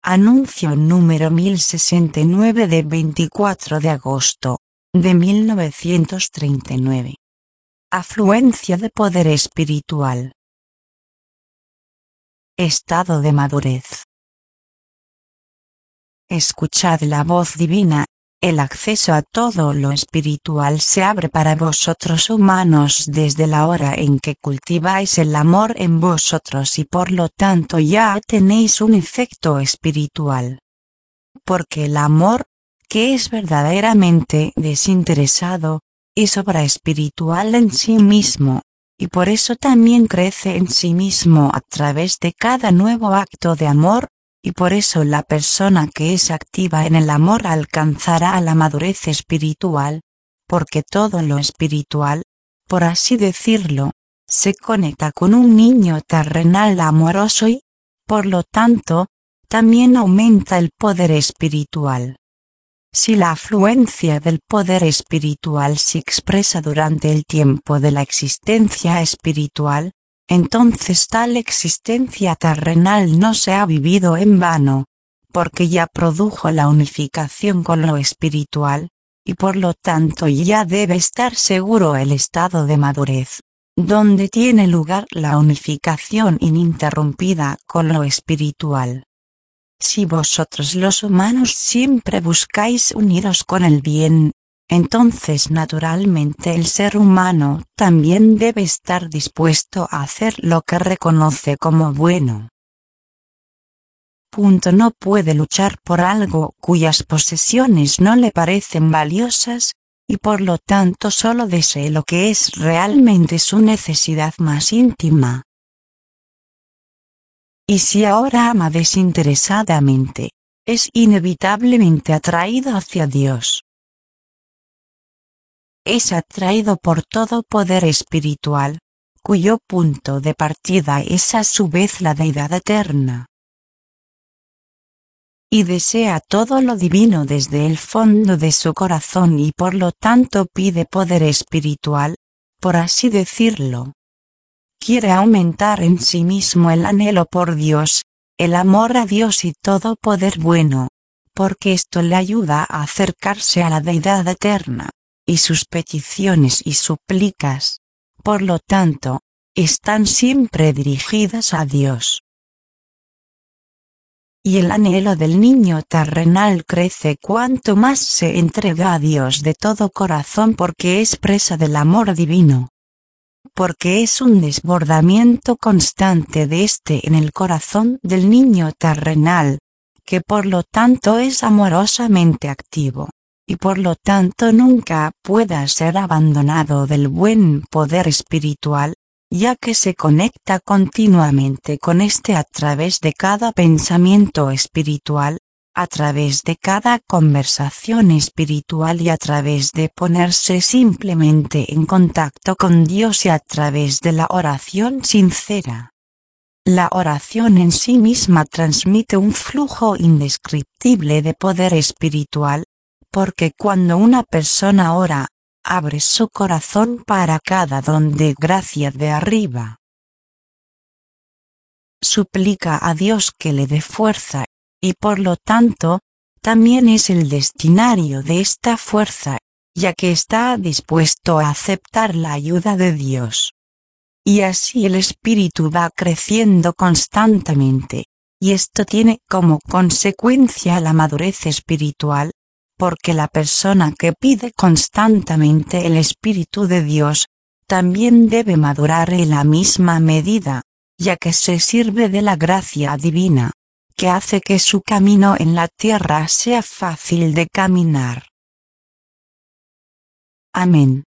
Anuncio número 1069 de 24 de agosto de 1939. Afluencia de poder espiritual. Estado de madurez. Escuchad la voz divina. El acceso a todo lo espiritual se abre para vosotros humanos desde la hora en que cultiváis el amor en vosotros y por lo tanto ya tenéis un efecto espiritual. Porque el amor, que es verdaderamente desinteresado, es obra espiritual en sí mismo, y por eso también crece en sí mismo a través de cada nuevo acto de amor. Y por eso la persona que es activa en el amor alcanzará la madurez espiritual, porque todo lo espiritual, por así decirlo, se conecta con un niño terrenal amoroso y, por lo tanto, también aumenta el poder espiritual. Si la afluencia del poder espiritual se expresa durante el tiempo de la existencia espiritual, entonces tal existencia terrenal no se ha vivido en vano, porque ya produjo la unificación con lo espiritual, y por lo tanto ya debe estar seguro el estado de madurez, donde tiene lugar la unificación ininterrumpida con lo espiritual. Si vosotros los humanos siempre buscáis uniros con el bien, entonces naturalmente el ser humano también debe estar dispuesto a hacer lo que reconoce como bueno. No puede luchar por algo cuyas posesiones no le parecen valiosas, y por lo tanto solo desee lo que es realmente su necesidad más íntima. Y si ahora ama desinteresadamente, es inevitablemente atraído hacia Dios. Es atraído por todo poder espiritual, cuyo punto de partida es a su vez la deidad eterna. Y desea todo lo divino desde el fondo de su corazón y por lo tanto pide poder espiritual, por así decirlo. Quiere aumentar en sí mismo el anhelo por Dios, el amor a Dios y todo poder bueno, porque esto le ayuda a acercarse a la deidad eterna. Y sus peticiones y súplicas, por lo tanto, están siempre dirigidas a Dios. Y el anhelo del niño terrenal crece cuanto más se entrega a Dios de todo corazón porque es presa del amor divino. Porque es un desbordamiento constante de este en el corazón del niño terrenal, que por lo tanto es amorosamente activo. Y por lo tanto nunca pueda ser abandonado del buen poder espiritual, ya que se conecta continuamente con este a través de cada pensamiento espiritual, a través de cada conversación espiritual y a través de ponerse simplemente en contacto con Dios y a través de la oración sincera. La oración en sí misma transmite un flujo indescriptible de poder espiritual, porque cuando una persona ora, abre su corazón para cada don de gracia de arriba. Suplica a Dios que le dé fuerza, y por lo tanto, también es el destinario de esta fuerza, ya que está dispuesto a aceptar la ayuda de Dios. Y así el espíritu va creciendo constantemente, y esto tiene como consecuencia la madurez espiritual, porque la persona que pide constantemente el Espíritu de Dios, también debe madurar en la misma medida, ya que se sirve de la gracia divina, que hace que su camino en la tierra sea fácil de caminar. Amén.